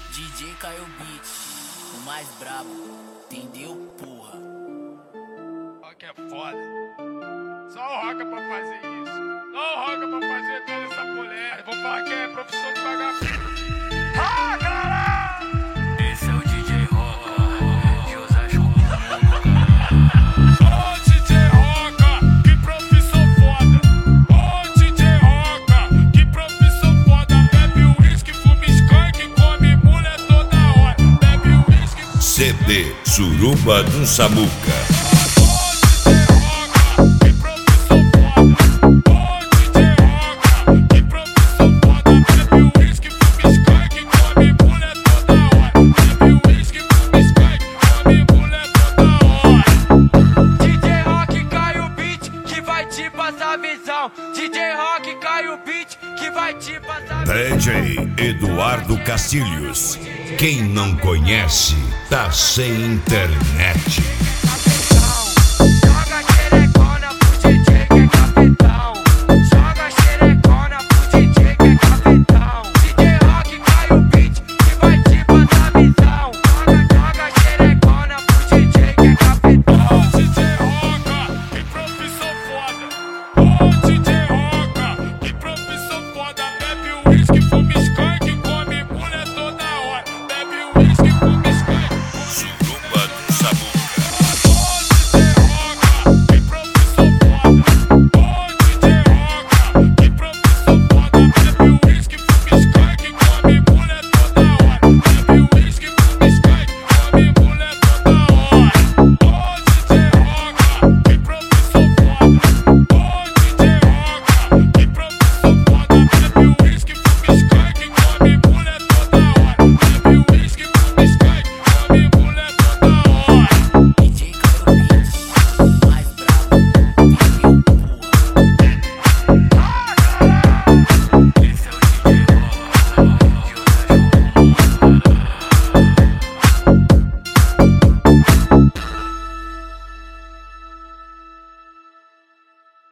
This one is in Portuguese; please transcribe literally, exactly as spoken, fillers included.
D J Caio Beat, o mais brabo, entendeu, porra? Rock é foda. Só o Rock é pra fazer isso. Só o Rock é pra fazer toda essa mulher. Eu vou falar que é profissão de vagabundo. Ah, caralho! Esse é o D J Rock, de Osasco. Ô D J Rock, que profissão foda. Ô D J Rock, que profissão foda. Bebe uísque, fuma skunk, come mulher toda hora. Bebe uísque. C D Suruba do Samuca. D J Rock, Caio Beat, que vai te passar. D J Eduardo Castilhos. Quem não conhece, tá sem internet.